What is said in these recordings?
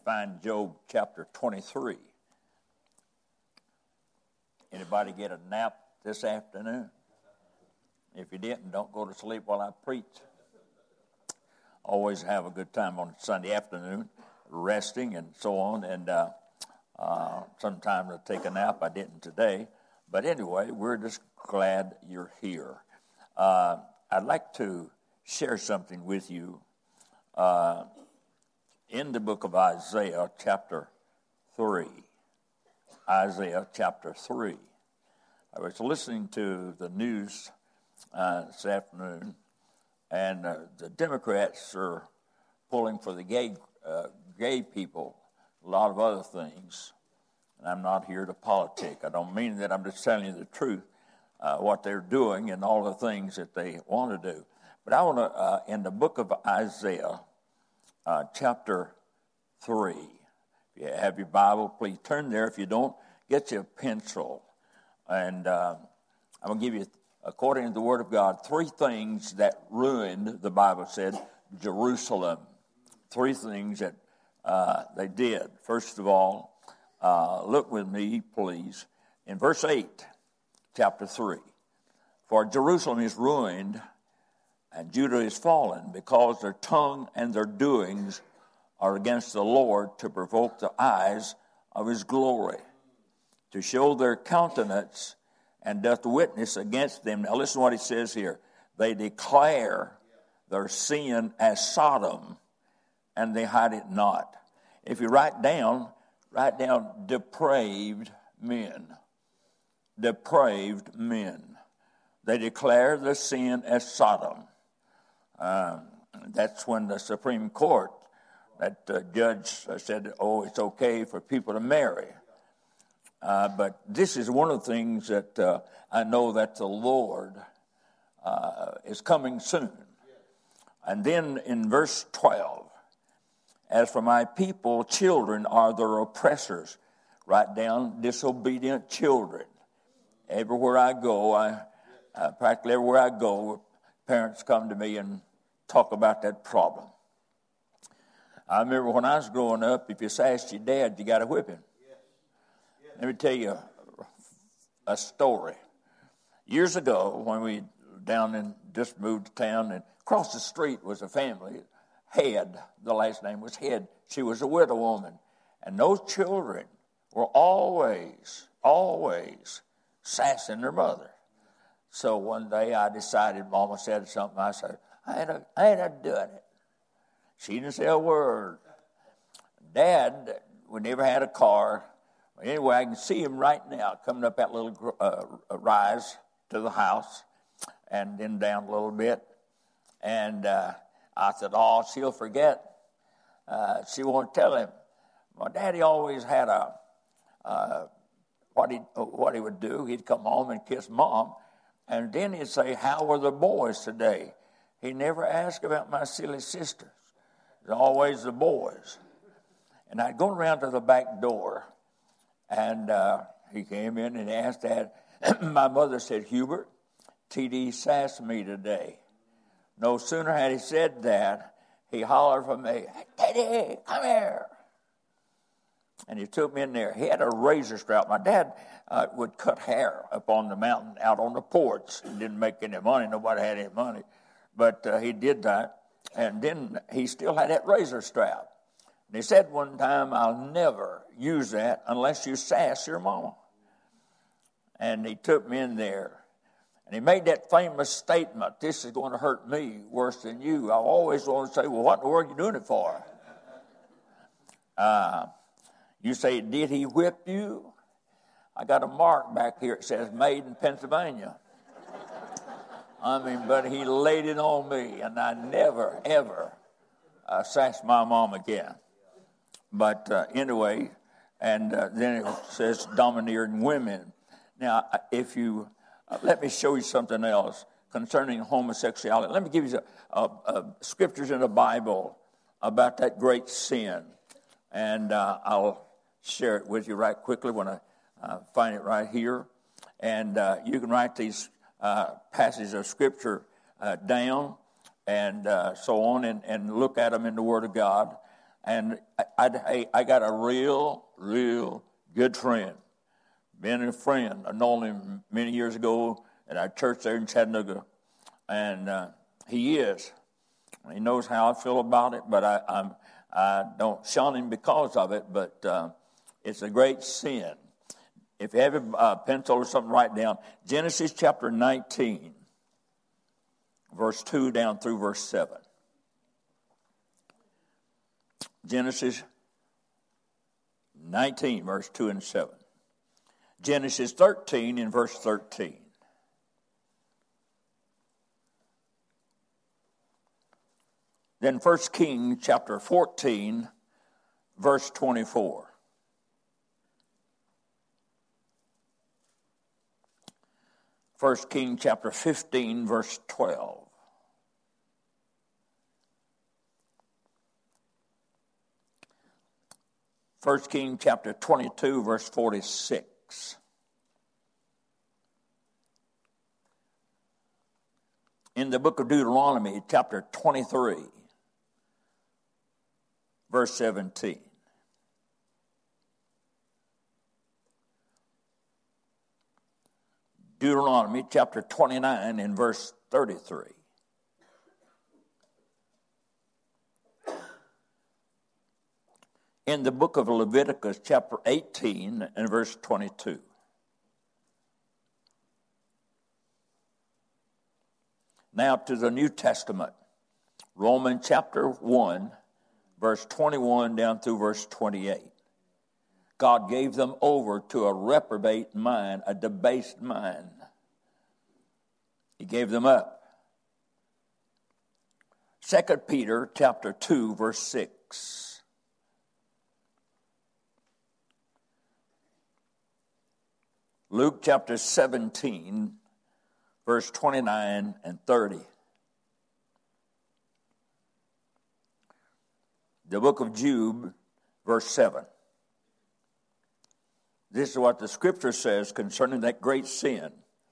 find Job chapter 23. Anybody get a nap this afternoon? If you didn't, don't go to sleep while I preach. Always have a good time on Sunday afternoon, resting and so on. And sometimes I take a nap. I didn't today. But anyway, we're just glad you're here. I'd like to share something with you in the book of Isaiah, chapter 3. Isaiah, chapter 3. I was listening to the news this afternoon, and the Democrats are pulling for the gay people, a lot of other things. And I'm not here to politic. I don't mean that. I'm just telling you the truth, what they're doing and all the things that they want to do. But I want to, in the book of Isaiah, chapter 3, if you have your Bible, please turn there. If you don't, get you a pencil. And I'm going to give you, according to the Word of God, 3 things that ruined, the Bible said, Jerusalem. 3 things that they did. First of all, look with me, please, in verse 8, chapter 3. For Jerusalem is ruined, and Judah is fallen, because their tongue and their doings are against the Lord, to provoke the eyes of his glory, to show their countenance, and doth witness against them. Now listen to what he says here. They declare their sin as Sodom, and they hide it not. If you write down depraved men. Depraved men. They declare the sin as Sodom. That's when the Supreme Court, that judge said, it's okay for people to marry. But this is one of the things that I know that the Lord is coming soon. And then in verse 12, as for my people, children are their oppressors. Write down disobedient children. Everywhere I go, practically everywhere I go, parents come to me and talk about that problem. I remember when I was growing up, if you sassed your dad, you got to whip him. Let me tell you a story. Years ago, when we just moved to town, and across the street was a family, Head, the last name was Head. She was a widow woman. And those children were always sassing their mother. So one day I decided, Mama said something, I said, I ain't a doing it. She didn't say a word. Dad, we never had a car. Anyway, I can see him right now coming up that little rise to the house and then down a little bit. And I said, she'll forget. She won't tell him. My daddy always had what he would do. He'd come home and kiss Mom. And then he'd say, how were the boys today? He never asked about my silly sisters. It was always the boys. And I'd go around to the back door. And he came in and asked Dad. My mother said, Hubert, T.D. sassed me today. No sooner had he said that, he hollered for me, Teddy, come here. And he took me in there. He had a razor strap. My dad would cut hair up on the mountain out on the porch. He didn't make any money. Nobody had any money. But he did that. And then he still had that razor strap. And he said one time, I'll never use that unless you sass your mama. And he took me in there. And he made that famous statement, this is going to hurt me worse than you. I always want to say, well, what in the world are you doing it for? You say, did he whip you? I got a mark back here. It says, made in Pennsylvania. But he laid it on me, and I never, ever sassed my mom again. But anyway, and then it says domineering women. Now, if you... let me show you something else concerning homosexuality. Let me give you scriptures in the Bible about that great sin. And I'll share it with you right quickly when I find it right here. And you can write these passages of Scripture down and so on and look at them in the Word of God. And I got a real good friend. Been a friend. I've known him many years ago at our church there in Chattanooga. And he is. He knows how I feel about it, but I don't shun him because of it, but it's a great sin. If you have a pencil or something, write down Genesis chapter 19, verse 2 down through verse 7. Genesis 19, verse 2 and 7. Genesis 13 in verse 13. Then 1 Kings chapter 14, verse 24. 1 Kings chapter 15, verse 12. 1 Kings chapter 22, verse 46. In the book of Deuteronomy, chapter 23, verse 17. Deuteronomy chapter 29 and verse 33. In the book of Leviticus chapter 18 and verse 22. Now to the New Testament, Romans chapter 1, verse 21 down through verse 28. God gave them over to a reprobate mind, a debased mind. He gave them up. 2 Peter chapter 2, verse 6. Luke chapter 17, verse 29 and 30. The book of Job, verse 7. This is what the scripture says concerning that great sin.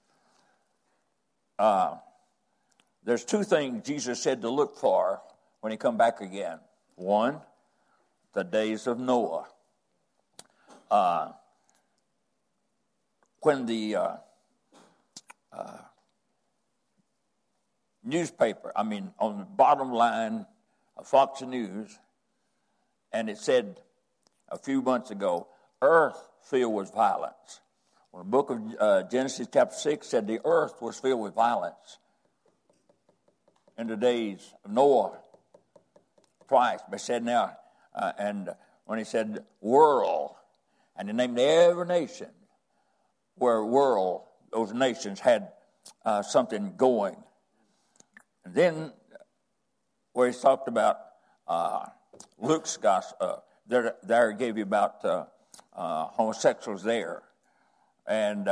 There's two things Jesus said to look for when he come back again. One, the days of Noah. When the newspaper, on the bottom line of Fox News, and it said a few months ago, earth filled with violence. When the book of Genesis chapter 6 said the earth was filled with violence in the days of Noah, twice, but said now, and when he said world, and he named every nation where world, those nations had something going. And then where he talked about Luke's gospel, there gave you about homosexuals there. And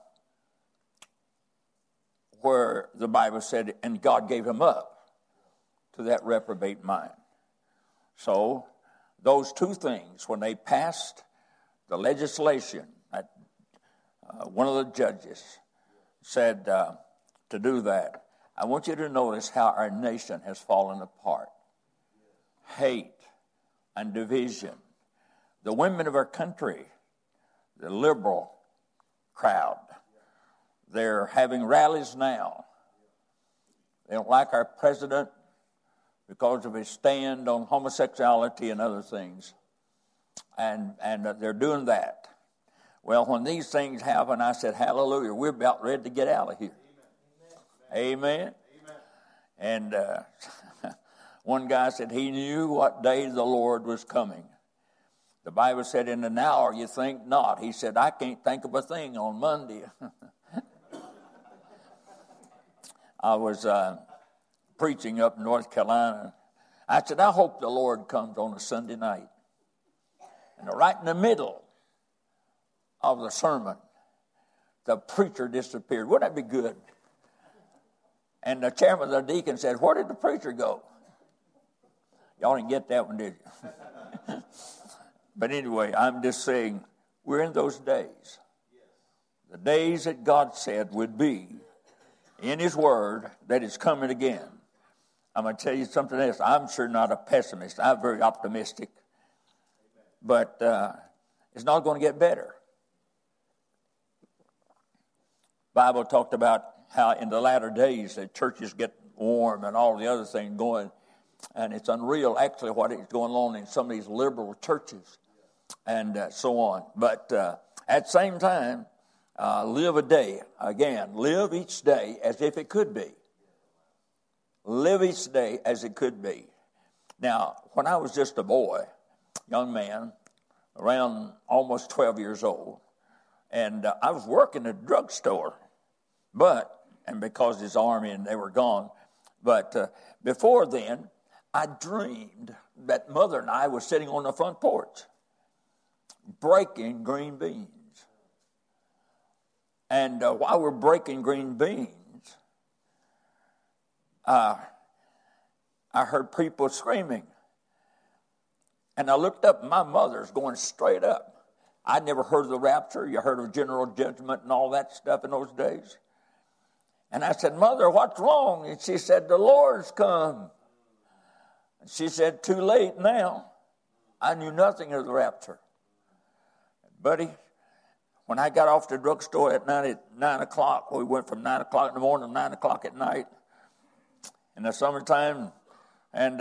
where the Bible said, and God gave him up to that reprobate mind. So those two things, when they passed the legislation, one of the judges said to do that. I want you to notice how our nation has fallen apart. Hate and division. The women of our country, the liberal crowd, they're having rallies now. They don't like our president because of his stand on homosexuality and other things. And they're doing that. Well, when these things happen, I said, hallelujah, we're about ready to get out of here. Amen. Amen. And one guy said he knew what day the Lord was coming. The Bible said, in an hour you think not. He said, I can't think of a thing on Monday. I was preaching up in North Carolina. I said, I hope the Lord comes on a Sunday night. And right in the middle of the sermon, the preacher disappeared. Wouldn't that be good? And the chairman of the deacon said, where did the preacher go? Y'all didn't get that one, did you? But anyway, I'm just saying, we're in those days. The days that God said would be in his word that is coming again. I'm going to tell you something else. I'm sure not a pessimist. I'm very optimistic. But it's not going to get better. Bible talked about how in the latter days the churches get warm and all the other things going. And it's unreal actually what is going on in some of these liberal churches and so on. But at the same time, live a day. Again, live each day as if it could be. Live each day as it could be. Now, when I was just a boy, young man, around almost 12 years old, and I was working at a drugstore, and because his army and they were gone, but before then, I dreamed that Mother and I were sitting on the front porch, breaking green beans. And while we're breaking green beans, I heard people screaming. And I looked up, and my mother's going straight up. I'd never heard of the rapture. You heard of general judgment and all that stuff in those days. And I said, Mother, what's wrong? And she said, the Lord's come. And she said, too late now. I knew nothing of the rapture. Buddy, when I got off the drugstore at night at 9 o'clock, we went from 9 o'clock in the morning to 9 o'clock at night in the summertime, and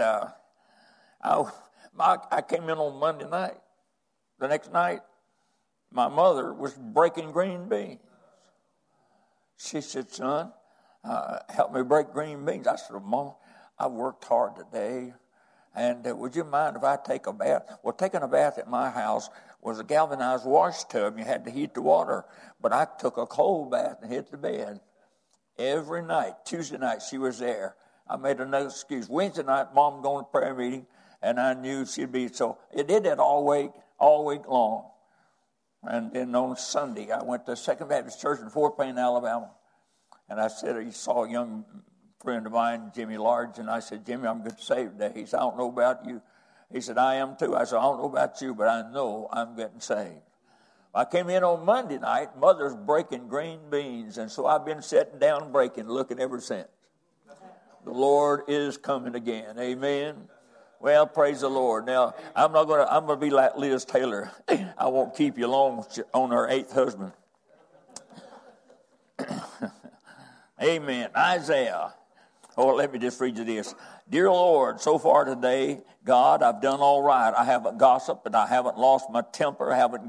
I came in on Monday night. The next night, my mother was breaking green beans. She said, son, help me break green beans. I said, Mom, I worked hard today, and would you mind if I take a bath? Well, taking a bath at my house was a galvanized wash tub. You had to heat the water. But I took a cold bath and hit the bed. Every night, Tuesday night, she was there. I made another excuse. Wednesday night, Mom going to prayer meeting, and I knew she'd be. So it did that all week long. And then on Sunday, I went to Second Baptist Church in Fort Payne, Alabama. And I said, I saw a young friend of mine, Jimmy Large, and I said, Jimmy, I'm getting saved today. He said, I don't know about you. He said, I am too. I said, I don't know about you, but I know I'm getting saved. I came in on Monday night, Mother's breaking green beans, and so I've been sitting down breaking, looking ever since. The Lord is coming again. Amen. Well, praise the Lord. Now, I'm going to be like Liz Taylor. I won't keep you long on her 8th husband. Amen. Isaiah. Oh, let me just read you this. Dear Lord, so far today, God, I've done all right. I haven't gossiped, and I haven't lost my temper. I haven't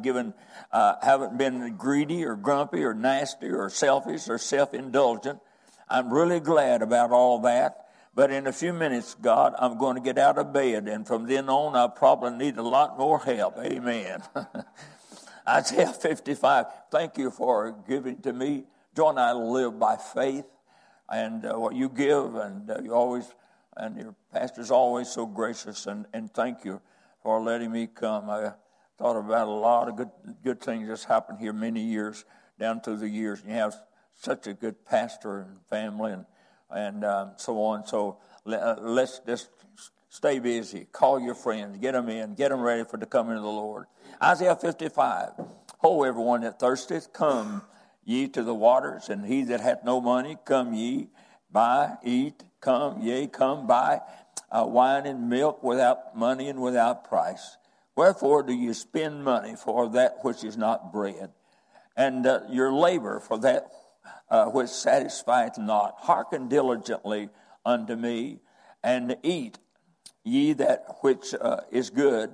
been greedy or grumpy or nasty or selfish or self-indulgent. I'm really glad about all that. But in a few minutes, God, I'm going to get out of bed, and from then on, I probably need a lot more help. Amen. Isaiah 55, thank you for giving to me. Joy and I live by faith, and what you give, and you always, and your pastor's always so gracious, and thank you for letting me come. I thought about a lot of good things that's happened here many years, down through the years, and you have such a good pastor and family and so on. So let's just stay busy. Call your friends. Get them in. Get them ready for the coming of the Lord. Isaiah 55. Ho, everyone that thirsteth, come ye to the waters, and he that hath no money, come ye, buy, eat, come, yea, come, buy wine and milk without money and without price. Wherefore do you spend money for that which is not bread, and your labor for that which satisfieth not? Hearken diligently unto me, and eat ye that which is good,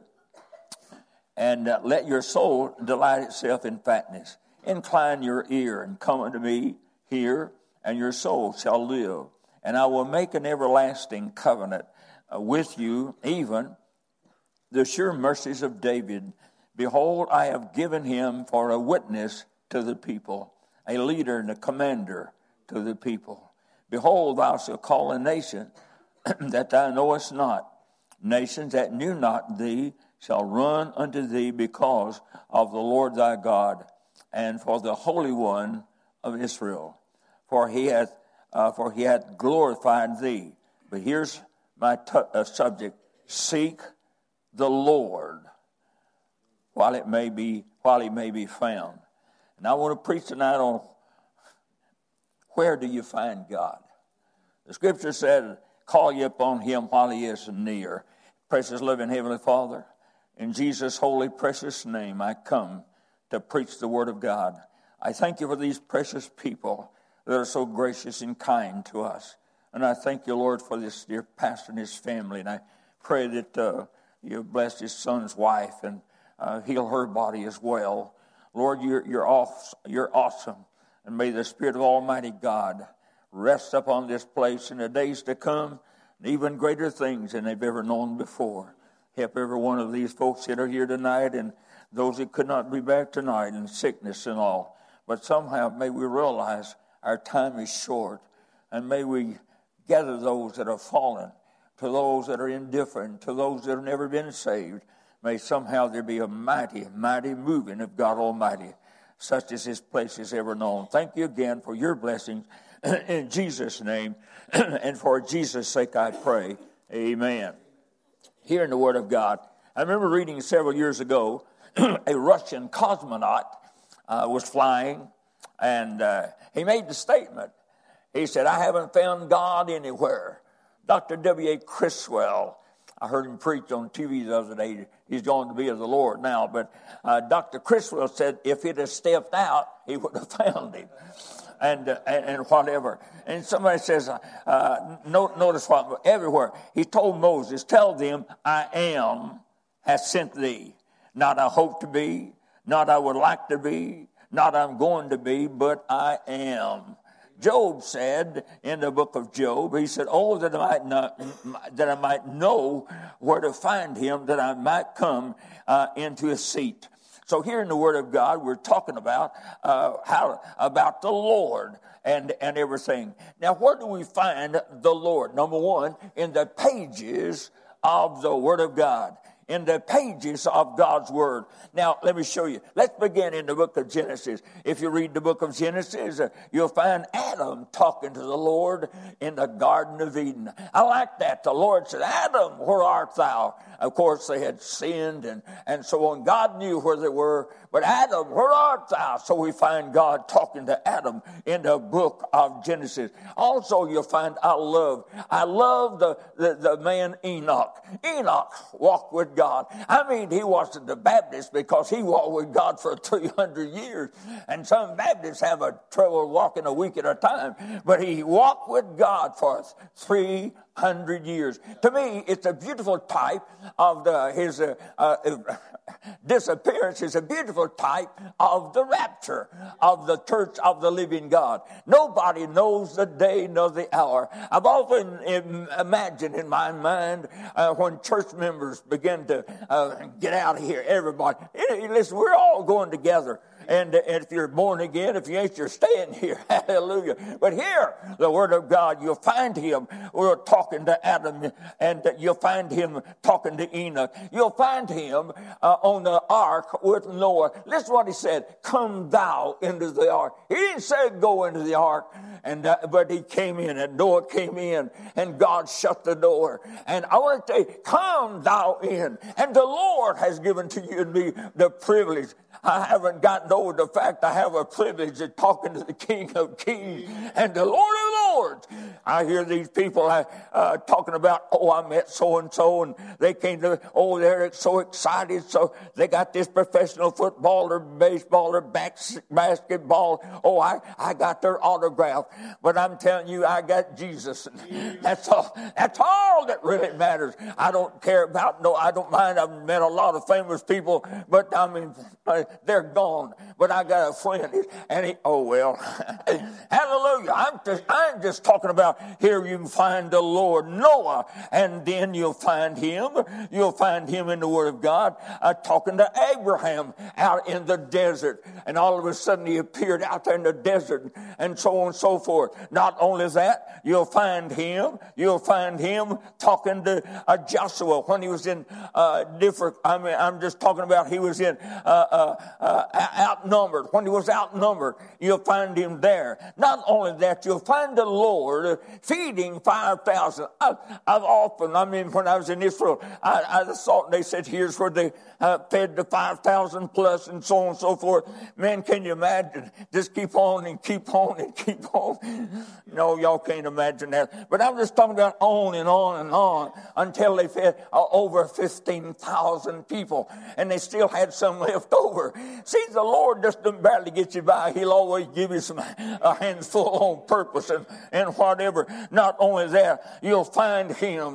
and let your soul delight itself in fatness. Incline your ear and come unto me, hear, and your soul shall live. And I will make an everlasting covenant with you, even the sure mercies of David. Behold, I have given him for a witness to the people, a leader and a commander to the people. Behold, thou shalt call a nation that thou knowest not. Nations that knew not thee shall run unto thee because of the Lord thy God, and for the Holy One of Israel. For he hath glorified thee. But here's my subject: seek the Lord while he may be found. And I want to preach tonight on where do you find God. The Scripture said, call you upon him while he is near. Precious, loving Heavenly Father, in Jesus' holy, precious name, I come to preach the word of God. I thank you for these precious people that are so gracious and kind to us. And I thank you, Lord, for this dear pastor and his family. And I pray that you bless his son's wife and heal her body as well. Lord, you're awesome. And may the Spirit of Almighty God rest upon this place in the days to come, and even greater things than they've ever known before. Help every one of these folks that are here tonight and those that could not be back tonight in sickness and all. But somehow may we realize our time is short, and may we gather those that have fallen, to those that are indifferent, to those that have never been saved. May somehow there be a mighty, mighty moving of God Almighty, such as this place has ever known. Thank you again for your blessings in Jesus' name, and for Jesus' sake I pray. Amen. Here in the Word of God, I remember reading several years ago, a Russian cosmonaut was flying, and he made the statement. He said, I haven't found God anywhere. Dr. W.A. Criswell, I heard him preach on TV the other day. He's going to be of the Lord now. But Dr. Criswell said if he'd have stepped out, he would have found him. And whatever. And somebody says, notice what, everywhere. He told Moses, tell them, I am has sent thee. Not I hope to be, not I would like to be, not I'm going to be, but I am. Job said in the book of Job, he said, oh, that I might know where to find him, that I might come into his seat. So here in the Word of God, we're talking about about the Lord and everything. Now, where do we find the Lord? Number one, in the pages of the Word of God. In the pages of God's Word. Now, let me show you. Let's begin in the book of Genesis. If you read the book of Genesis, you'll find Adam talking to the Lord in the Garden of Eden. I like that. The Lord said, Adam, where art thou? Of course, they had sinned and so on. God knew where they were. But Adam, where art thou? So we find God talking to Adam in the book of Genesis. Also, you'll find I love the man Enoch. Enoch walked with God. I mean, he wasn't a Baptist because he walked with God for 300 years. And some Baptists have a trouble walking a week at a time. But he walked with God for 300 years. To me, it's a beautiful type of his disappearance. Is a beautiful type of the rapture of the church of the living God. Nobody knows the day nor the hour. I've often imagined in my mind when church members begin to get out of here, everybody. Listen, we're all going together. And if you're born again, if you ain't, you're staying here. Hallelujah. But here, the Word of God, you'll find him. We're talking to Adam, and you'll find him talking to Enoch. You'll find him on the ark with Noah. Listen to what he said. Come thou into the ark. He didn't say go into the ark, but he came in, and Noah came in, and God shut the door. And I want to tell you, come thou in. And the Lord has given to you and me the privilege. I haven't gotten over the fact I have a privilege of talking to the King of Kings and the Lord of Lords. I hear these people talking about, I met so-and-so, and they came to, they're so excited. So they got this professional football or baseball or basketball. I got their autograph. But I'm telling you, I got Jesus. That's all that really matters. I don't care about, I don't mind. I've met a lot of famous people, but I mean, they're gone. But I got a friend, and hallelujah. I'm just talking about here you can find the Lord Noah, and then you'll find him in the Word of God, talking to Abraham out in the desert, and all of a sudden he appeared out there in the desert, and so on and so forth. Not only that, you'll find him talking to Joshua when he was in I'm just talking about he was in outnumbered. When he was outnumbered, you'll find him there. Not only that, you'll find the Lord feeding 5,000. I've often, when I was in Israel, I thought they said, here's where they fed the 5,000 plus and so on and so forth. Man, can you imagine? Just keep on and keep on and keep on. No, y'all can't imagine that. But I'm just talking about on and on and on until they fed over 15,000 people. And they still had some left over. See, the Lord just doesn't barely get you by. He'll always give you a handful on purpose and whatever. Not only that, you'll find him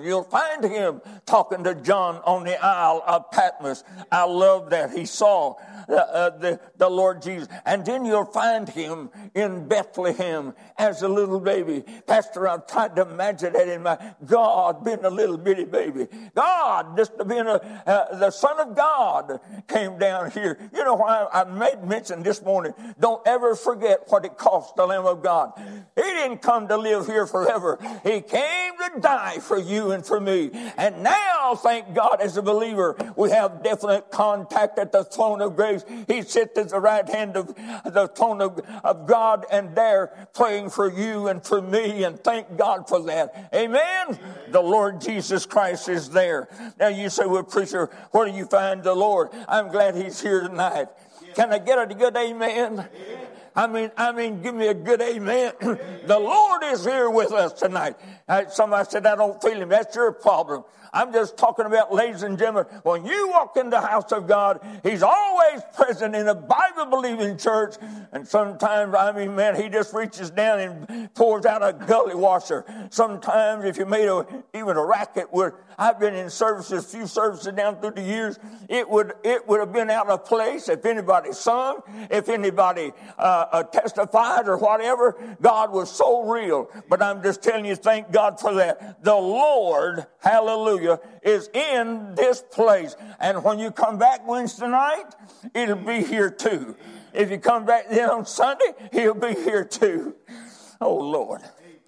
talking to John on the Isle of Patmos. I love that. He saw the Lord Jesus. And then you'll find him in Bethlehem as a little baby. Pastor, I've tried to imagine that in my God being a little bitty baby. God, just being the Son of God came down here. You know why I made mention this morning? Don't ever forget what it cost the Lamb of God. He didn't come to live here forever. He came to die for you and for me. And now, thank God, as a believer, we have definite contact at the throne of grace. He sits at the right hand of the throne of God and there praying for you and for me, and thank God for that. Amen? The Lord Jesus Christ is there. Now you say, well, preacher, where do you find the Lord? I'm glad he's here tonight. Can I get a good amen? I mean, give me a good amen. The Lord is here with us tonight. Somebody said, I don't feel him. That's your problem. I'm just talking about, ladies and gentlemen, when you walk in the house of God, he's always present in a Bible-believing church. And sometimes, man, he just reaches down and pours out a gully washer. Sometimes, if you made even a racket, I've been in services, few services down through the years, it would have been out of place if anybody sung, if anybody testified or whatever. God was so real. But I'm just telling you, thank God for that. The Lord, hallelujah, is in this place. And when you come back Wednesday night, it'll be here too. If you come back then on Sunday, he'll be here too. Oh, Lord.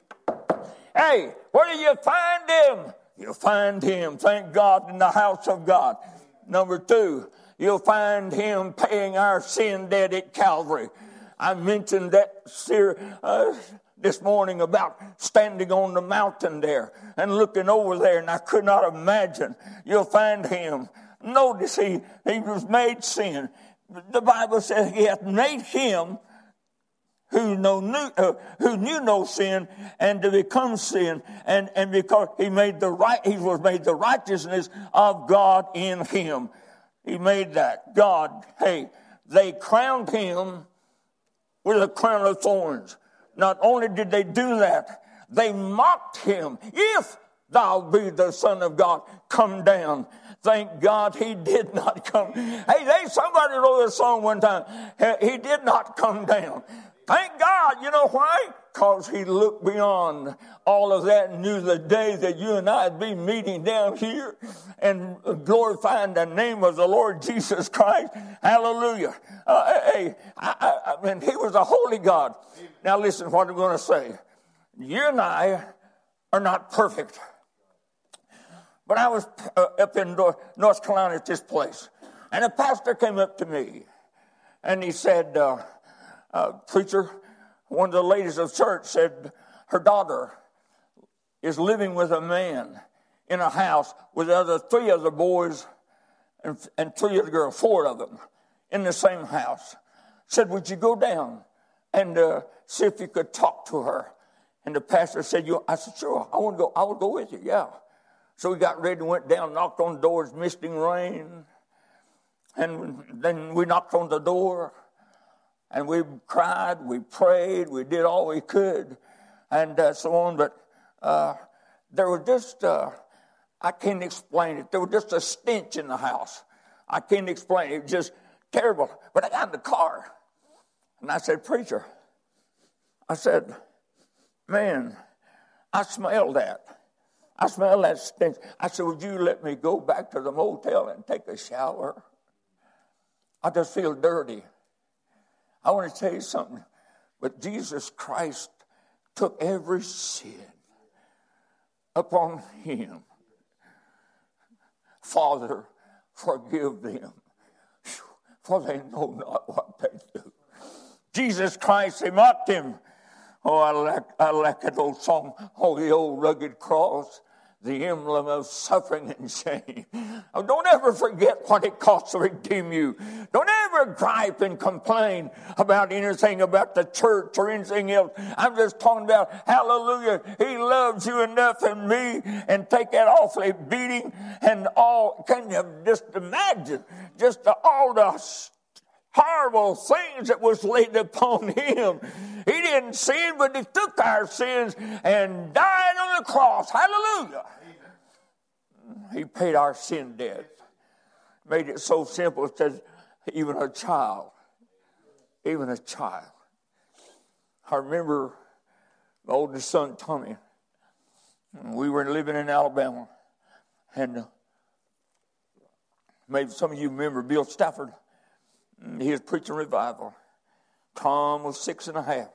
Hey, where do you find him? You'll find him, thank God, in the house of God. Number 2, you'll find him paying our sin debt at Calvary. I mentioned that this morning about standing on the mountain there and looking over there, and I could not imagine. You'll find him. Notice he was made sin. The Bible says he hath made him who knew no sin and to become sin, and because he was made the righteousness of God in him. He made that. God, they crowned him with a crown of thorns. Not only did they do that, they mocked him. If thou be the Son of God, come down. Thank God he did not come. Somebody wrote a song one time. He did not come down. Thank God. You know why? Because he looked beyond all of that and knew the day that you and I would be meeting down here and glorifying the name of the Lord Jesus Christ. Hallelujah. He was a holy God. Now listen what I'm going to say. You and I are not perfect. But I was up in North Carolina at this place, and a pastor came up to me, and he said, preacher, one of the ladies of church said her daughter is living with a man in a house with three other boys and 3 other girls, 4 of them in the same house. Said, would you go down and see if you could talk to her? And the pastor said, I said, sure, I would go with you, yeah. So we got ready and went down, knocked on the doors, misting rain. And then we knocked on the door. And we cried, we prayed, we did all we could, and so on. But there was just, I can't explain it. There was just a stench in the house. I can't explain it. It was just terrible. But I got in the car, and I said, preacher, I said, man, I smell that. I smell that stench. I said, would you let me go back to the motel and take a shower? I just feel dirty. I want to tell you something. But Jesus Christ took every sin upon him. Father, forgive them, for they know not what they do. Jesus Christ, they mocked him. Oh, I like that old song, oh, the old rugged cross, the emblem of suffering and shame. Oh, don't ever forget what it costs to redeem you. Don't ever gripe and complain about anything about the church or anything else. I'm just talking about, hallelujah, he loves you enough and me, and take that awfully beating and all. Can you just imagine just all the horrible things that was laid upon him? He didn't sin, but he took our sins and died on the cross. Hallelujah. He paid our sin debt. Made it so simple, it says, even a child. I remember my oldest son, Tommy. We were living in Alabama. And maybe some of you remember Bill Stafford. He was preaching revival. Tom was 6.5.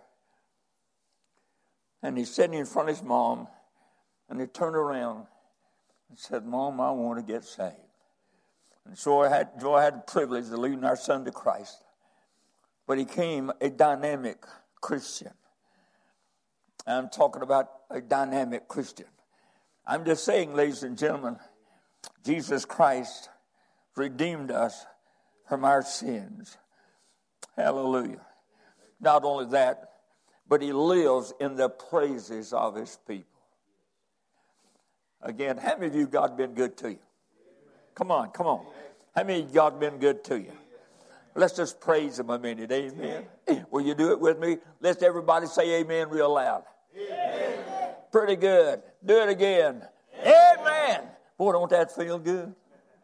And he's sitting in front of his mom, and he turned around and said, Mom, I want to get saved. And so I had the privilege of leading our son to Christ. But he became a dynamic Christian. I'm talking about a dynamic Christian. I'm just saying, ladies and gentlemen, Jesus Christ redeemed us from our sins. Hallelujah. Not only that, but he lives in the praises of his people. Again, how many of you, God been good to you? Come on. How many of God been good to you? Let's just praise him a minute. Amen. Will you do it with me? Let's everybody say amen real loud. Amen. Pretty good. Do it again. Amen. Boy, don't that feel good?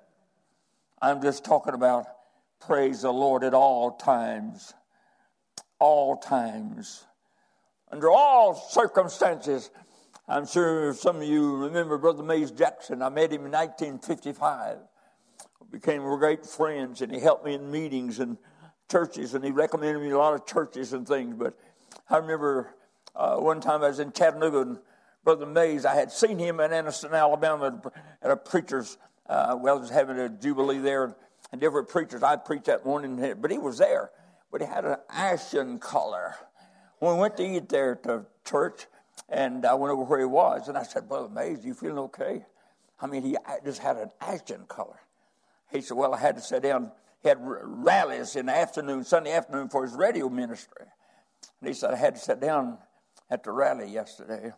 I'm just talking about praise the Lord at all times. All times. Under all circumstances. I'm sure some of you remember Brother Mays Jackson. I met him in 1955. We became great friends, and he helped me in meetings and churches, and he recommended me a lot of churches and things. But I remember one time I was in Chattanooga, and Brother Mays, I had seen him in Anniston, Alabama at a preacher's, I was having a jubilee there, and different preachers. I preached that morning, but he was there. But he had an ashen color. When we went to eat there to church, and I went over where he was, and I said, Brother Mays, you feeling okay? I mean, he just had an ashen color. He said, well, I had to sit down. He had rallies in the afternoon, Sunday afternoon, for his radio ministry. And he said, I had to sit down at the rally yesterday.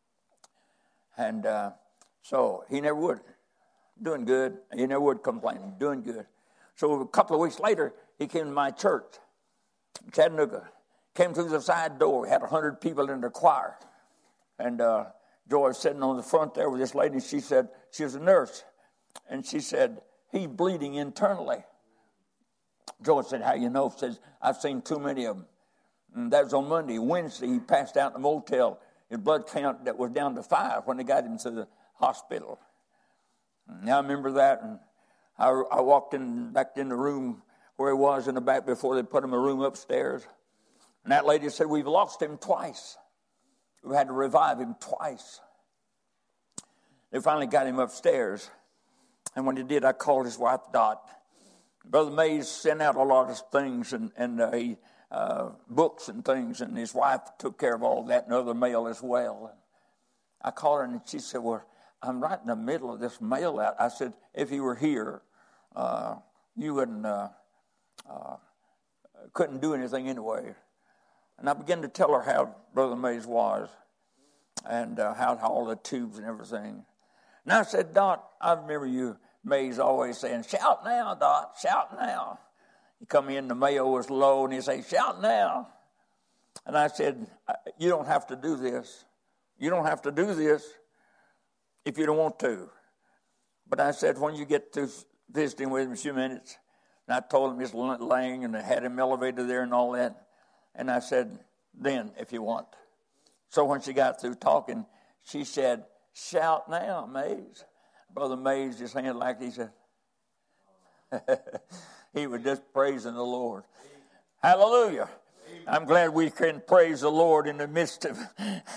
And so he never would. Doing good. He never would complain. Doing good. So a couple of weeks later, he came to my church in Chattanooga. Came through the side door. We had 100 people in the choir. And Joy was sitting on the front there with this lady. She said, she was a nurse. And she said, he's bleeding internally. Joy said, how you know? She says, I've seen too many of them. And that was on Monday. Wednesday, he passed out in the motel. His blood count that was down to 5 when they got him to the hospital. And I remember that. And I walked back in the room where he was in the back before they put him in a room upstairs. And that lady said, we've lost him twice. We had to revive him twice. They finally got him upstairs. And when he did, I called his wife, Dot. Brother Mays sent out a lot of things and books and things, and his wife took care of all that and other mail as well. And I called her, and she said, well, I'm right in the middle of this mail out. I said, if you were here, you wouldn't, couldn't do anything anyway. And I began to tell her how Brother Mays was and how all the tubes and everything. And I said, Dot, I remember you, Mays, always saying, shout now, Dot, shout now. He come in, the mail was low, and he'd say, shout now. And I said, you don't have to do this. You don't have to do this if you don't want to. But I said, when you get to visiting with him a few minutes, and I told him he's laying, and I had him elevated there and all that. And I said, then, if you want. So when she got through talking, she said, shout now, Mays. Brother Mays just handed like he said, he was just praising the Lord. Hallelujah. I'm glad we can praise the Lord in the midst of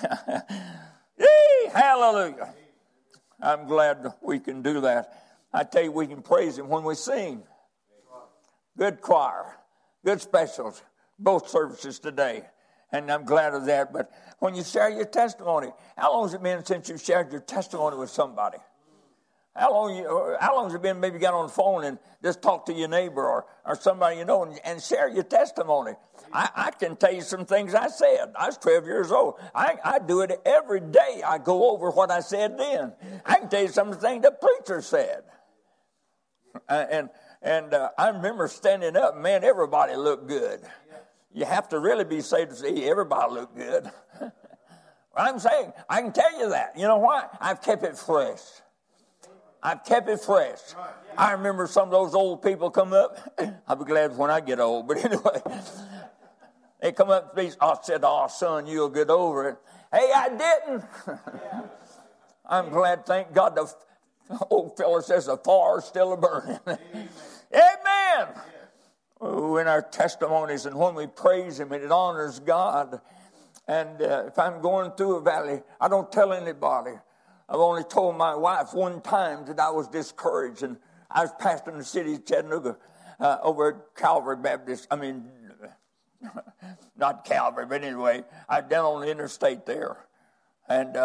hallelujah. I'm glad we can do that. I tell you, we can praise him when we sing. Good choir, good specials, both services today. And I'm glad of that. But when you share your testimony, how long has it been since you shared your testimony with somebody? How long has it been maybe you got on the phone and just talk to your neighbor or somebody you know and share your testimony? I can tell you some things I said. I was 12 years old. I do it every day. I go over what I said then. I can tell you some of the things the preacher said. And I remember standing up, man, everybody looked good. You have to really be saved to see everybody look good. I'm saying, I can tell you that. You know why? I've kept it fresh. I've kept it fresh. I remember some of those old people come up. I'll be glad when I get old. But anyway, they come up to me. I said, "Oh, son, you'll get over it." Hey, I didn't. I'm glad, thank God, the old fella says the fire's still burning. Amen. Oh, in our testimonies and when we praise Him and it honors God. And if I'm going through a valley, I don't tell anybody. I've only told my wife one time that I was discouraged, and I was pastoring the city of Chattanooga over at Calvary Baptist. I mean, not Calvary, but anyway, I was down on the interstate there. And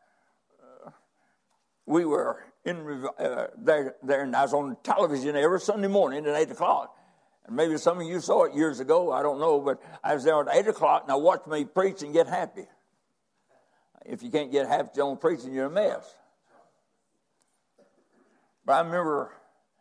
we were in there, and I was on television every Sunday morning at 8 o'clock. And maybe some of you saw it years ago, I don't know, but I was there at 8 o'clock, and I watched me preach and get happy. If you can't get happy on preaching, you're a mess. But I remember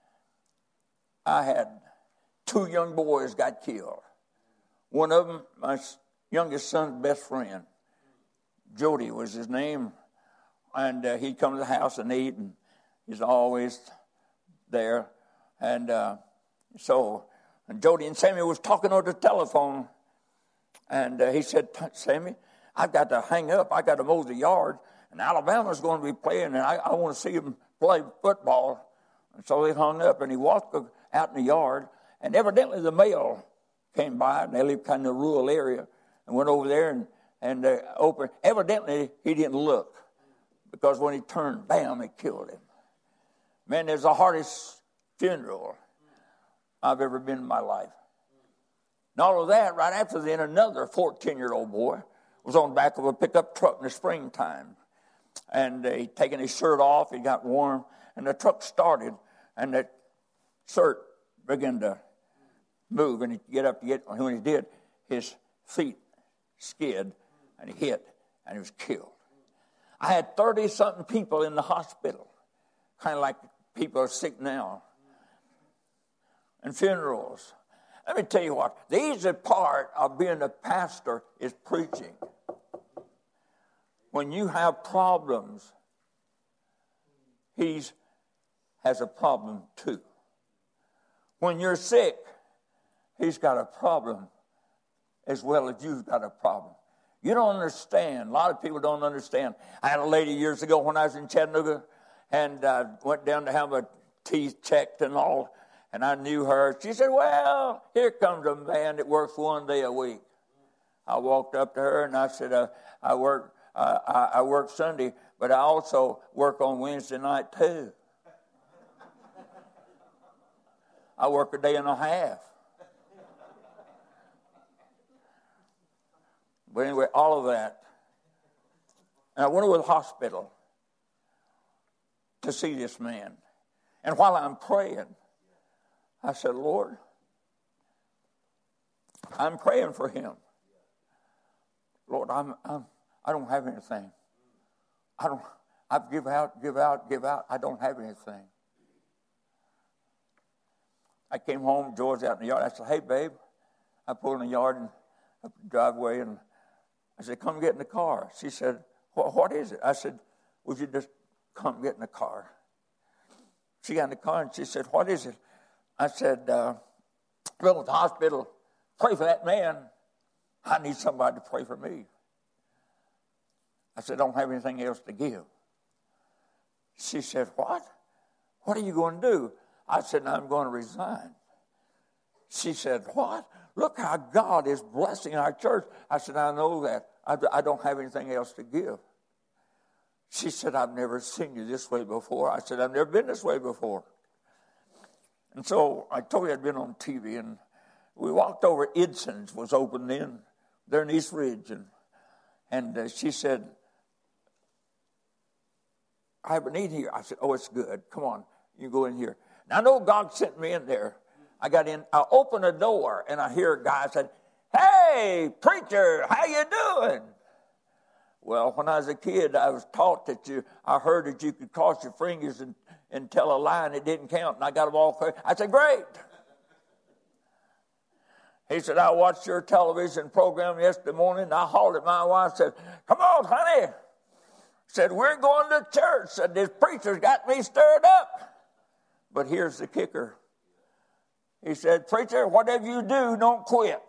I had 2 young boys got killed. One of them, my youngest son's best friend. Jody was his name. And he'd come to the house and eat, and he's always there. And so Jody and Sammy was talking on the telephone. And he said, "Sammy, I've got to hang up. I got to mow the yard. And Alabama's going to be playing, and I want to see them play football." And so they hung up, and he walked out in the yard. And evidently the mail came by, and they lived kind of in a rural area, and went over there and opened. Evidently he didn't look, because when he turned, bam, it killed him. Man, there's the hardest funeral I've ever been in my life. And all of that, right after then, another 14-year-old boy was on the back of a pickup truck in the springtime. And he'd taken his shirt off, he got warm, and the truck started, and that shirt began to move, and he'd get up to get, when he did, his feet skid, and he hit, and he was killed. I had 30-something people in the hospital, kind of like people are sick now, and funerals. Let me tell you what, the easy part of being a pastor is preaching. When you have problems, he has a problem too. When you're sick, he's got a problem as well as you've got a problem. You don't understand. A lot of people don't understand. I had a lady years ago when I was in Chattanooga, and went down to have my teeth checked and all, and I knew her. She said, "Well, here comes a man that works 1 day a week." I walked up to her and I said, I work Sunday, but I also work on Wednesday night too. I work a day and a half. But anyway, all of that. And I went to the hospital to see this man. And while I'm praying, I said, "Lord, I'm praying for him. Lord, I don't have anything. I give out. I don't have anything." I came home, George out in the yard. I said, "Hey, babe." I pulled in the yard and up the driveway, and I said, "Come get in the car." She said, What is it?" I said, "Would you just come get in the car?" She got in the car and she said, "What is it?" I said, "Go to the hospital. Pray for that man. I need somebody to pray for me." I said, "I don't have anything else to give." She said, "What? What are you going to do?" I said, "I'm going to resign." She said, "What? Look how God is blessing our church." I said, "I know that. I don't have anything else to give." She said, "I've never seen you this way before." I said, "I've never been this way before." And so I told you I'd been on TV, and we walked over. Idson's was open then. there in East Ridge. And she said, I have a need here. I said, oh, it's good. Come on, you go in here. Now, I know God sent me in there. I got in. I opened a door, and I hear a guy said, hey, preacher, how you doing? Well, when I was a kid, I was taught I heard that you could cross your fingers and tell a lie, and it didn't count, and I got them all clear. I said, great. He said, I watched your television program yesterday morning, and I hollered at my wife, said, come on, honey. Said, we're going to church. Said, this preacher's got me stirred up. But here's the kicker. He said, preacher, whatever you do, don't quit.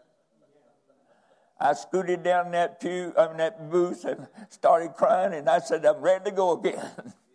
I scooted down that booth and started crying, and I said, I'm ready to go again.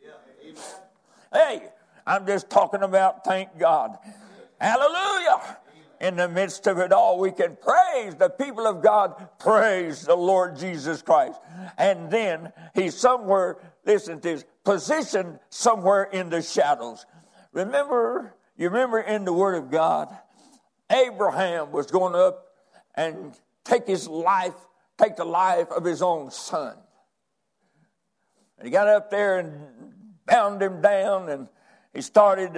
Hey, I'm just talking about thank God. Hallelujah. In the midst of it all, we can praise the people of God, praise the Lord Jesus Christ. And then he's somewhere, listen to this, positioned somewhere in the shadows. You remember in the Word of God, Abraham was going up and take the life of his own son. And he got up there and bound him down, and he started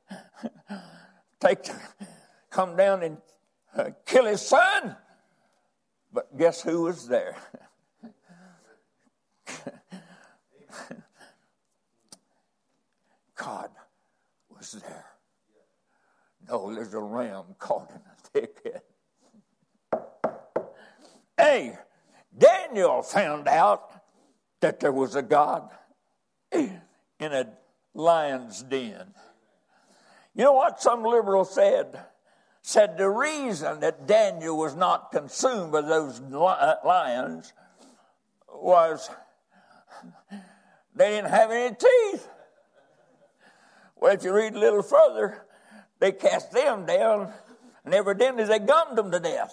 to come down and kill his son. But guess who was there? God was there. No, there's a ram caught in a thicket. Hey, Daniel found out that there was a God in a lion's den. You know what some liberals said? Said the reason that Daniel was not consumed by those lions was they didn't have any teeth. Well, if you read a little further, they cast them down, and evidently they gummed them to death.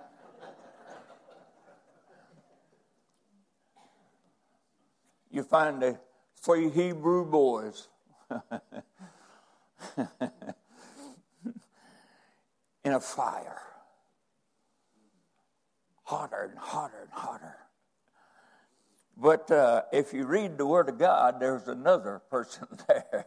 You find the 3 Hebrew boys in a fire, hotter and hotter and hotter. But if you read the Word of God, there's another person there.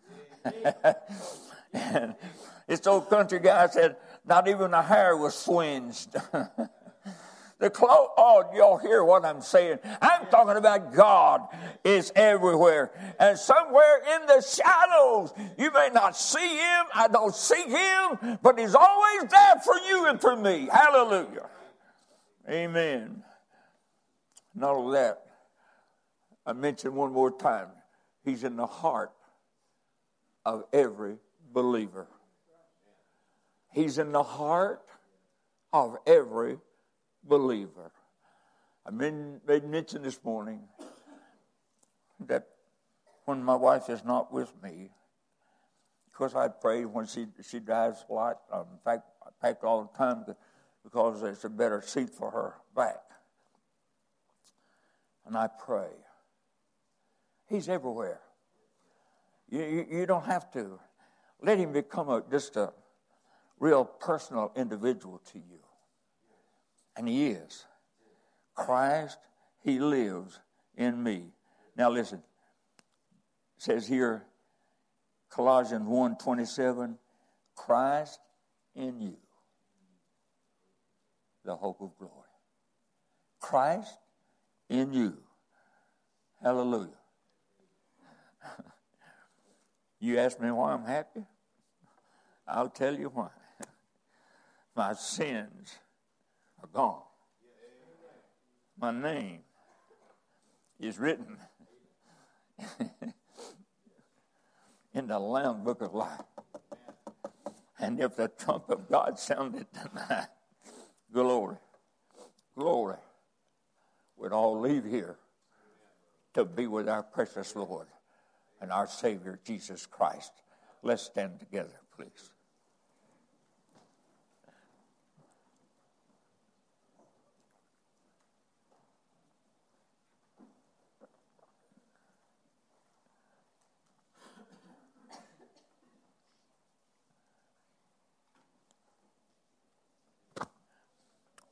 And this old country guy said, not even the hair was swinged. The clothes, oh, y'all hear what I'm saying? I'm talking about God is everywhere. And somewhere in the shadows, you may not see him, I don't see him, but he's always there for you and for me. Hallelujah. Amen. Not only that, I mentioned one more time, he's in the heart of every believer. He's in the heart of every believer. I made mention this morning that when my wife is not with me, of course I pray when she drives a lot. In fact, I pack all the time because there's a better seat for her back. And I pray. He's everywhere. You don't have to. Let him become just a real personal individual to you. And he is. Christ, he lives in me. Now listen. It says here, Colossians 1:27, Christ in you, the hope of glory. Christ in you. Hallelujah. You ask me why I'm happy? I'll tell you why. My sins are gone. My name is written in the Lamb Book of Life. And if the trump of God sounded tonight, glory, glory, we'd all leave here to be with our precious Lord and our Savior, Jesus Christ. Let's stand together, please.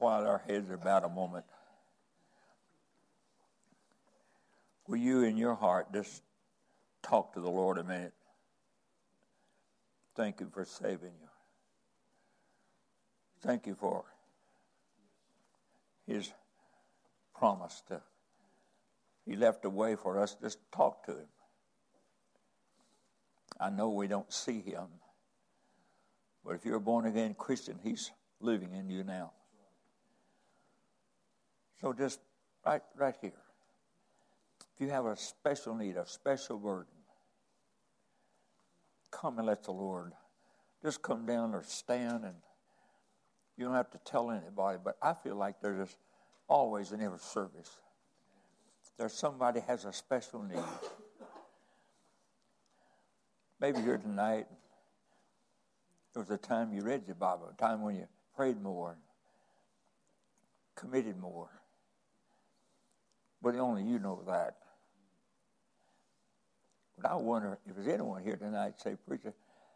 while our heads are bowed a moment, will you in your heart just talk to the Lord a minute? Thank you for saving you. Thank you for his promise to, he left a way for us to just talk to him. I know we don't see him, but if you're a born-again Christian, he's living in you now. So just right here, if you have a special need, a special burden, come and let the Lord just come down or stand, and you don't have to tell anybody, but I feel like there's just always in every service, there's somebody has a special need. Maybe here tonight, there was a time you read your Bible, a time when you prayed more, committed more. But only you know that. But I wonder if there's anyone here tonight say, preacher,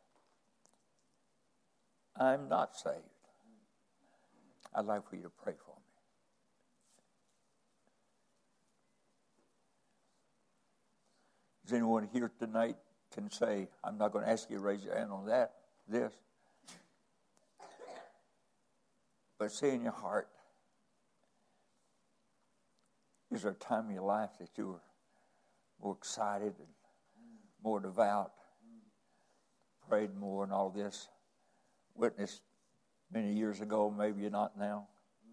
I'm not saved. I'd like for you to pray for me. Is anyone here tonight can say, I'm not going to ask you to raise your hand on this. But say in your heart, is there a time in your life that you were more excited and more devout, prayed more and all this, witnessed many years ago, maybe you're not now.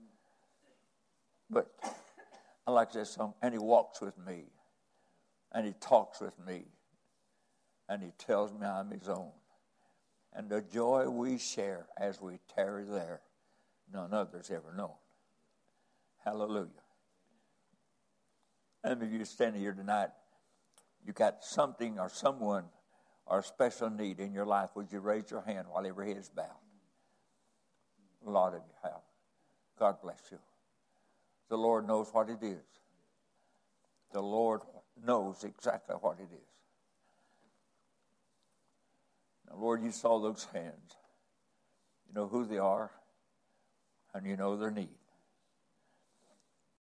But I like this song, and he walks with me, and he talks with me, and he tells me I'm his own. And the joy we share as we tarry there, none others ever known. Hallelujah. And if you're standing here tonight, you got something or someone or a special need in your life, would you raise your hand while every head is bowed? A lot of you have. God bless you. The Lord knows what it is. The Lord knows exactly what it is. Now, Lord, you saw those hands. You know who they are, and you know their need.